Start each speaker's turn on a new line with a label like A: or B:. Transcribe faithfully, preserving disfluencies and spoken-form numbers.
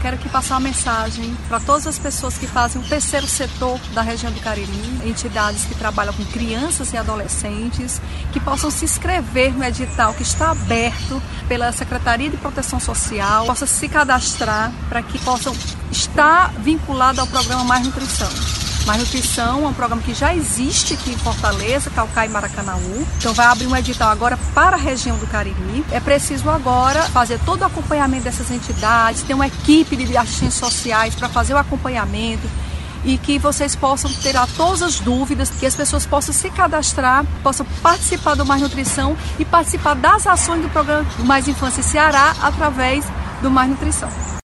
A: quero aqui passar uma mensagem para todas as pessoas que fazem o terceiro setor da região do Cariri, entidades que trabalham com crianças e adolescentes, que possam se inscrever no edital que está aberto pela Secretaria de Proteção Social, possam se cadastrar para que possam estar vinculados ao programa Mais Nutrição. Mais Nutrição é um programa que já existe aqui em Fortaleza, Caucaia e Maracanaú. Então vai abrir um edital agora para a região do Cariri. É preciso agora fazer todo o acompanhamento dessas entidades, ter uma equipe de assistentes sociais para fazer o acompanhamento e que vocês possam tirar todas as dúvidas, que as pessoas possam se cadastrar, possam participar do Mais Nutrição e participar das ações do programa Mais Infância Ceará através do Mais Nutrição.